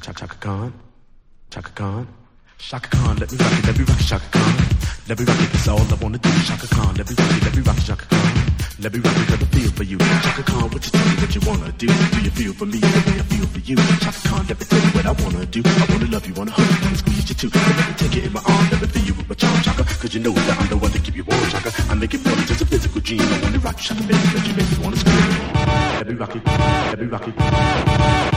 Chaka Khan, Chaka Khan, Chaka Khan, let me rock it, Chaka Khan. Let me rock it, that's all I wanna do, Chaka Khan. Let me rock it, Chaka Khan. Let me rock it, got a feel for you, Chaka Khan. What you tell me what you wanna do? Do you feel for me the way I feel for you, Chaka Khan? Let me tell you what I wanna do. I wanna love you, wanna hug you, wanna squeeze you too. Let me take it in my arm, let me feel you with my charm, Chaka. Cause you know that I'm the one to keep you warm, Chaka. I make it feel it's a physical dream. I wanna rock you, Chaka, baby, but you make me wanna scream. Let me rock it, let me rock it.